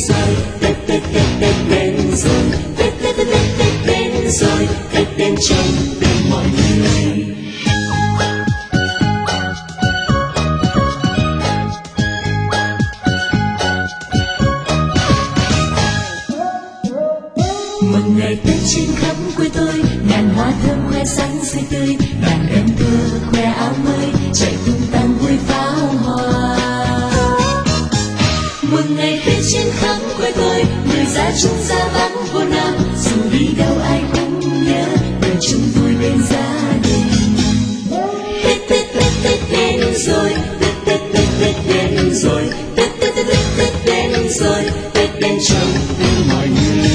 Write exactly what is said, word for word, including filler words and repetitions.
rồi, Tết Tết Tết Tết đến rồi, Tết Tết Tết Tết Tết đến rồi, Tết đến trong tim mọi người. Mừng ngày Tết trên khắp quê tôi, ngàn hoa thơm khoe xanh xinh tươi, đàn em thơ khoe áo mới, chạy tung tăng vui pháo hoa. Mừng ngày Tết trên khắp quê tôi, người ra chung ra vắng vô nam, dù đi đâu ai cũng nhớ về chung vui bên gia đình. Tết Tết Tết Tết đến rồi, Tết Tết Tết Tết đến rồi, Tết Tết Tết Tết Tết đến rồi, Tết đến trong tim mọi người.